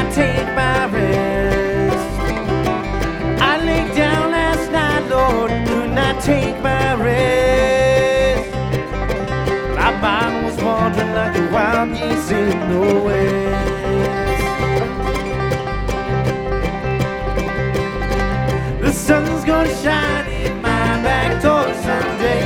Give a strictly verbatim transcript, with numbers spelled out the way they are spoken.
not take my rest. I lay down last night, Lord, could not take my rest. My mind was wandering like a wild geese in the west. The sun's gonna shine